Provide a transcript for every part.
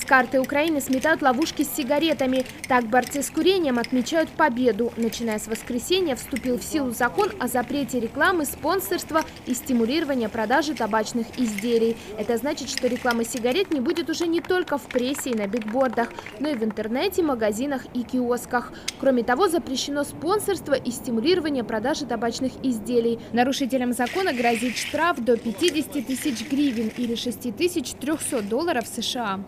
карты Украины сметают ловушки с сигаретами. Так борцы с курением отмечают победу. Начиная с воскресенья вступил в силу закон о запрете рекламы, спонсорства и стимулирования продажи табачных изделий. Это значит, что рекламы сигарет не будет уже не только в прессе и на бигбордах, но и в интернете, магазинах и киосках. Кроме того, запрещено спонсорство и стимулирование продажи табачных изделий. Нарушителям закона грозит штраф до 50 тысяч гривен или $6300 США.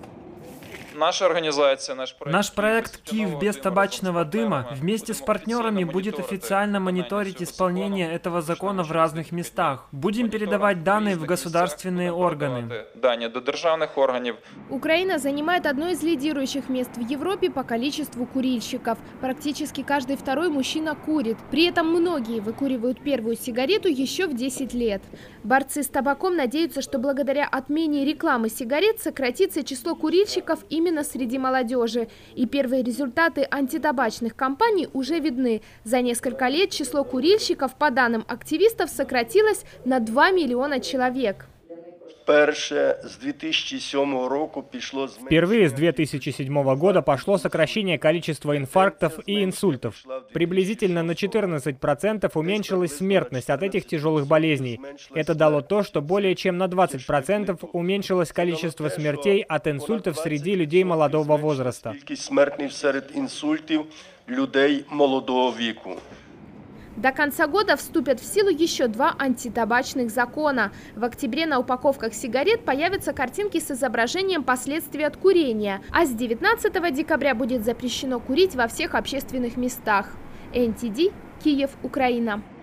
Наш проект «Киев без табачного дыма» вместе с партнерами будет официально мониторить исполнение этого закона в разных местах. Будем передавать данные в государственные органы. Украина занимает одно из лидирующих мест в Европе по количеству курильщиков. Практически каждый второй мужчина курит. При этом многие выкуривают первую сигарету еще в 10 лет. Борцы с табаком надеются, что благодаря отмене рекламы сигарет сократится число курильщиков именно среди молодежи. И первые результаты антитабачных кампаний уже видны. За несколько лет число курильщиков, по данным активистов, сократилось на 2 миллиона человек. Впервые с 2007 года пошло сокращение количества инфарктов и инсультов. Приблизительно на 14% уменьшилась смертность от этих тяжелых болезней. Это дало то, что более чем на 20% уменьшилось количество смертей от инсультов среди людей молодого возраста. До конца года вступят в силу еще 2 антитабачных закона. В октябре на упаковках сигарет появятся картинки с изображением последствий от курения. А с 19 декабря будет запрещено курить во всех общественных местах. НТД, Киев, Украина.